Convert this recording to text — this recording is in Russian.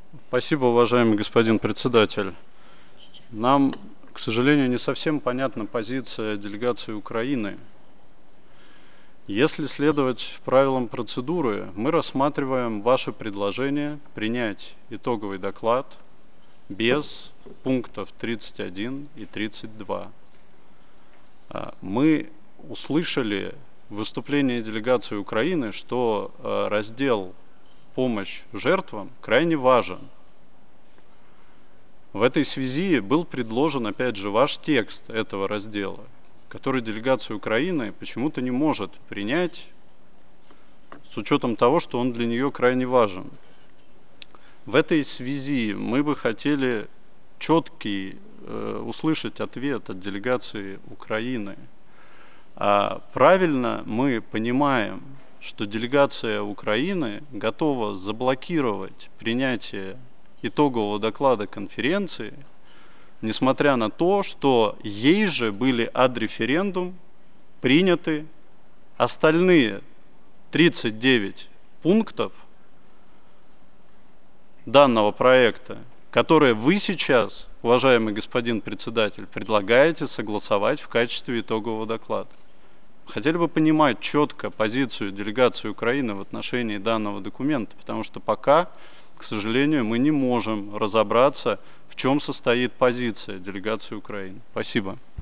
Спасибо, уважаемый господин председатель. Нам, к сожалению, не совсем понятна позиция делегации Украины. Если следовать правилам процедуры, мы рассматриваем ваше предложение принять итоговый доклад без пунктов 31 и 32. Мы услышали в выступлении делегации Украины, что раздел «Помощь жертвам» крайне важен. В этой связи был предложен, опять же, ваш текст этого раздела, который делегация Украины почему-то не может принять с учетом того, что он для нее крайне важен. В этой связи мы бы хотели четкий услышать ответ от делегации Украины. Правильно мы понимаем, что делегация Украины готова заблокировать принятие итогового доклада конференции, несмотря на то, что ей же были ad referendum приняты остальные 39 пунктов данного проекта, которые вы сейчас, уважаемый господин председатель, предлагаете согласовать в качестве итогового доклада. Хотели бы понимать четко позицию делегации Украины в отношении данного документа, потому что пока, к сожалению, мы не можем разобраться, в чем состоит позиция делегации Украины. Спасибо.